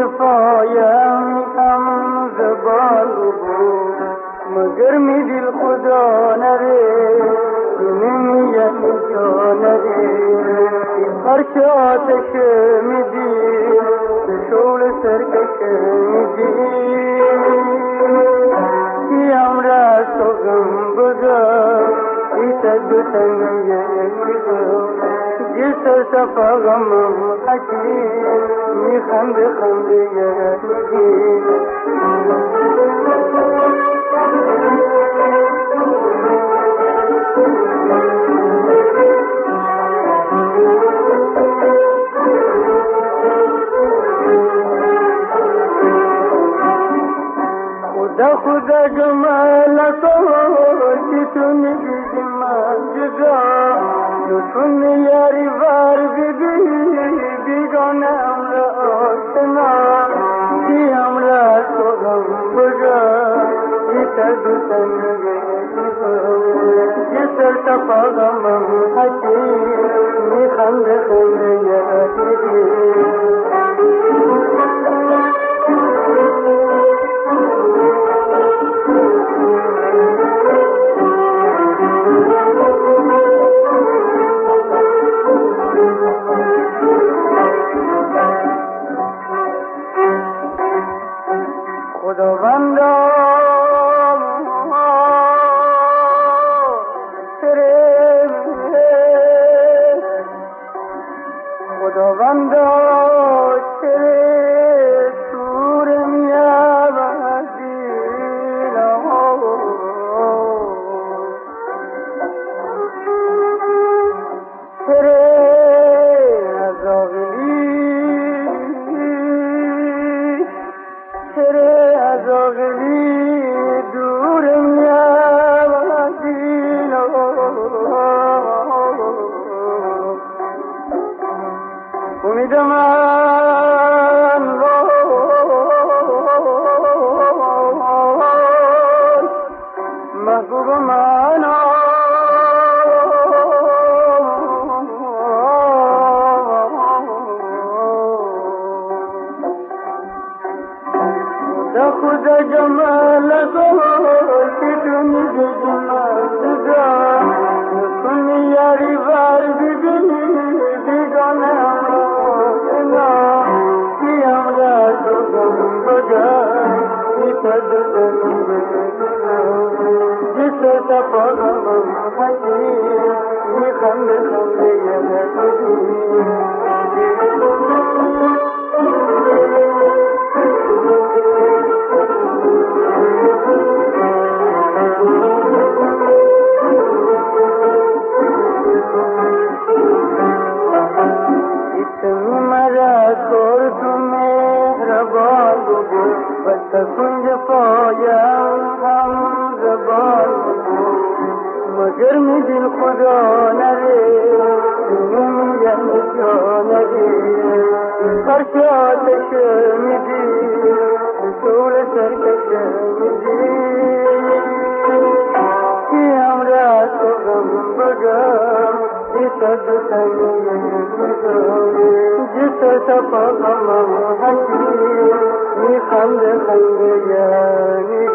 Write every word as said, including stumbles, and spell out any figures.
جفایم هم زبان بود مگر می دل خدا نره نمیگه جا نره هر که آتش می دید شول سرکش می دید کیم را سوگم بزر ایتا دوتنگه جسر صفا غمم حکیم می خند خنده یکی خدا خدا جمال تو که تو نگیدی من جدا لطفون یاری وار بیدی بیگانه امرا آسنا کی امرا سوگم بجا ایتا دوستن جسر تفا غمم حکیم می خند خنده یکی خداوندا خداوندا چه سور می‌آوردی چه دور می‌آوردی امید من محبوب من خدا خدا جمال که تو میگی جمال خدا کنی یاری وار ببینی بیگانه جسر تفا غمم حکیم می خند خنده یکی اسم مرا کر تو مهربان بود بس کنج پایم هم زبان بود مگر می دل خدا نره نمیگم جا نره هر که آتش می دید شول سرکش می دید کیم را سوگم بگم ایتا دوتنگه جسر تفا غمم حکیم می خند خنده یعنی